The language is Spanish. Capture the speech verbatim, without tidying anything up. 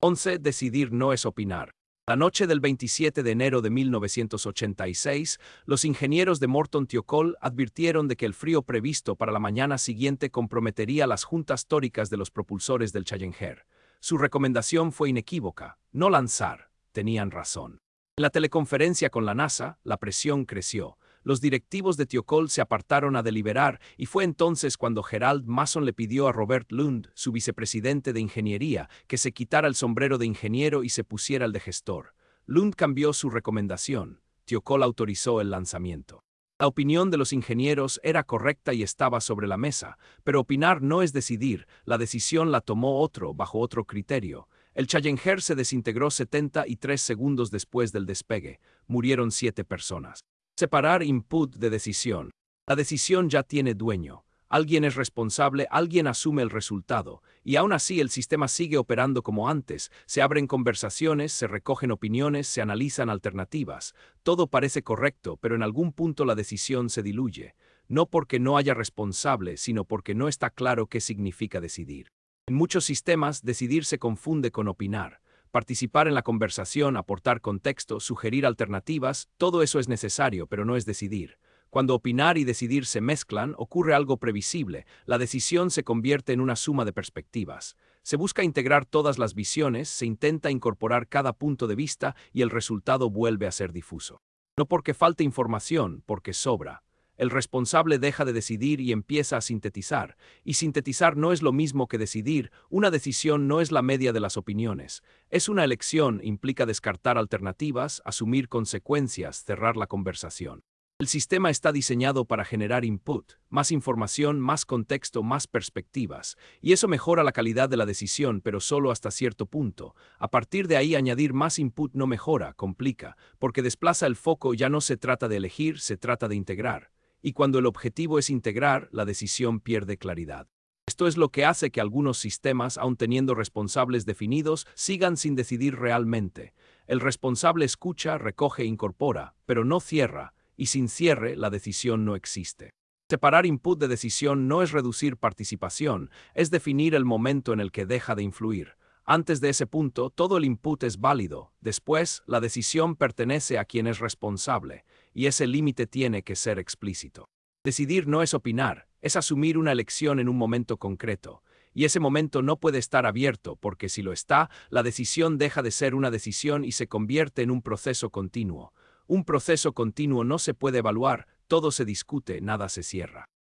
once. Decidir no es opinar. La noche del veintisiete de enero de mil novecientos ochenta y seis, los ingenieros de Morton Thiokol advirtieron de que el frío previsto para la mañana siguiente comprometería las juntas tóricas de los propulsores del Challenger. Su recomendación fue inequívoca: no lanzar. Tenían razón. En la teleconferencia con la NASA, la presión creció. Los directivos de Thiokol se apartaron a deliberar y fue entonces cuando Gerald Mason le pidió a Robert Lund, su vicepresidente de ingeniería, que se quitara el sombrero de ingeniero y se pusiera el de gestor. Lund cambió su recomendación. Thiokol autorizó el lanzamiento. La opinión de los ingenieros era correcta y estaba sobre la mesa, pero opinar no es decidir. La decisión la tomó otro, bajo otro criterio. El Challenger se desintegró setenta y tres segundos después del despegue. Murieron siete personas. Separar input de decisión. La decisión ya tiene dueño. Alguien es responsable, alguien asume el resultado, y aún así el sistema sigue operando como antes. Se abren conversaciones, se recogen opiniones, se analizan alternativas. Todo parece correcto, pero en algún punto la decisión se diluye. No porque no haya responsable, sino porque no está claro qué significa decidir. En muchos sistemas, decidir se confunde con opinar. Participar en la conversación, aportar contexto, sugerir alternativas, todo eso es necesario, pero no es decidir. Cuando opinar y decidir se mezclan, ocurre algo previsible. La decisión se convierte en una suma de perspectivas. Se busca integrar todas las visiones, se intenta incorporar cada punto de vista y el resultado vuelve a ser difuso. No porque falte información, porque sobra. El responsable deja de decidir y empieza a sintetizar. Y sintetizar no es lo mismo que decidir. Una decisión no es la media de las opiniones. Es una elección, implica descartar alternativas, asumir consecuencias, cerrar la conversación. El sistema está diseñado para generar input, más información, más contexto, más perspectivas. Y eso mejora la calidad de la decisión, pero solo hasta cierto punto. A partir de ahí, añadir más input no mejora, complica, porque desplaza el foco. Ya no se trata de elegir, se trata de integrar. Y cuando el objetivo es integrar, la decisión pierde claridad. Esto es lo que hace que algunos sistemas, aun teniendo responsables definidos, sigan sin decidir realmente. El responsable escucha, recoge e incorpora, pero no cierra, y sin cierre, la decisión no existe. Separar input de decisión no es reducir participación, es definir el momento en el que deja de influir. Antes de ese punto, todo el input es válido. Después, la decisión pertenece a quien es responsable, y ese límite tiene que ser explícito. Decidir no es opinar, es asumir una elección en un momento concreto. Y ese momento no puede estar abierto, porque si lo está, la decisión deja de ser una decisión y se convierte en un proceso continuo. Un proceso continuo no se puede evaluar, todo se discute, nada se cierra.